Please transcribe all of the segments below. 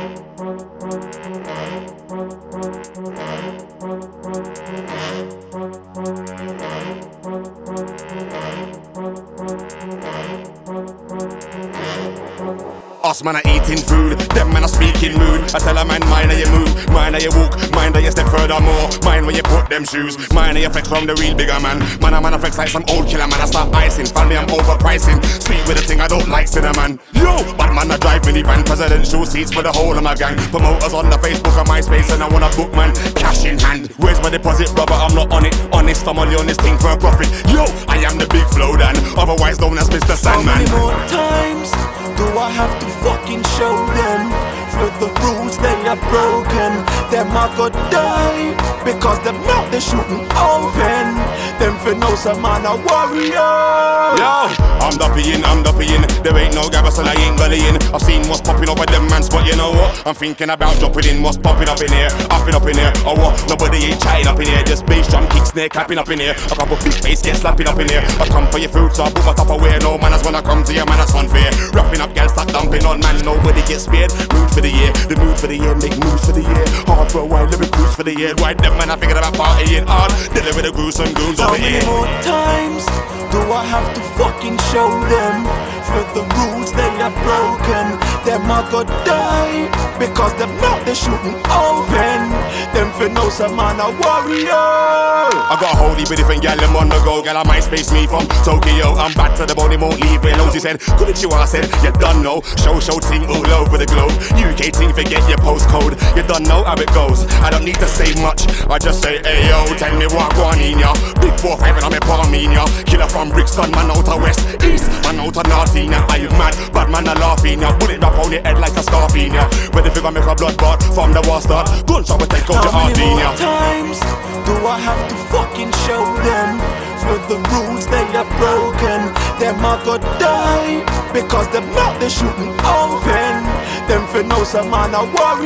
Us man are eating food, them man are speaking mood. I tell a man, mind how you move, mind how you walk, mind how you step furthermore, mind where you put them shoes, mind how you flex from the real bigger man. Man I flex like some old killer man, I start icing. Family I'm overpricing, speak with the thing I don't like cinnamon. Yo, bad man I drive minivan, presidential seats for the whole of my gang. Promoters on the Facebook and MySpace and I wanna book man, cash in hand. Where's my deposit brother, I'm not on it, honest, I'm only on this thing for a profit. Yo, I am the big flow dan, otherwise known as Mr. Sandman. How many more times do I have to fucking show them? For the rules they have broken, them I could die because them not the shooting open. Them for no some man a warrior. Yo, I'm duppy in. There ain't no gabba, so I ain't gullying. I've seen what's popping up at them man's spot, you know what? I'm thinking about jumping in. What's popping up in here? Up in here. Oh what? Nobody ain't chatting up in here. Just bass drum, kick, snare, clapping up in here. A couple big face get slapping up in here. I come for your food, so I put my top away. No manners when I come to you, man, that's unfair. Wrapping up, girls start dumping on man. Nobody gets spared. Mood for the year, the mood for the year, make moves for the year. Hard for a while, living cruise for the year. Why them man? I figured about partying hard. Dealing with the gruesome goons over here. How many more times do I have to fucking show them? For the rules they have broken, them I could die because them not the shooting open. Them for no some man a warrior. I got a whole heap of different gal them on the go. Gal I might space me from Tokyo. I'm back to the bone, won't leave me alone. She said, couldn't you? I said, you done know. Show ting all over the globe. UK ting, forget your postcode. You done know how it goes. I don't need to say much. I just say, hey yo, tell me what going in ya. Big 4-5 and I'm a Palmina. Killer from Brixton, man out of West East, man out of North. Are you mad? Bad man a laughing ya. Bullet wrap on your head like a scarfing ya. Whether if you gonna make a blood bath from the war start, gunshot will take out your heart. How many more times do I have to fucking show them? For the rules they have broken, them I could die because them not the shooting open. Them for no some man a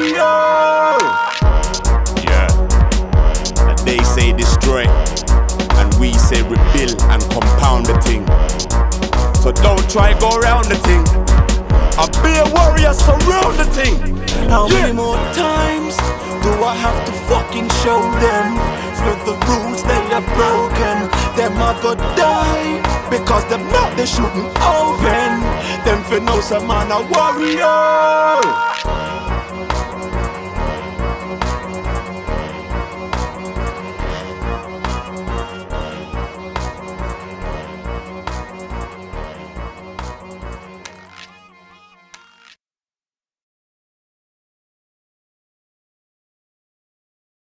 warrior. Yeah, and they say destroy, and we say rebuild and compound the thing. So don't try go around the thing. I'll be a warrior, surround the thing. How many more times do I have to fucking show them? For the rules they have broken, them I could die because them not the shooting open. Them for no some man a warrior.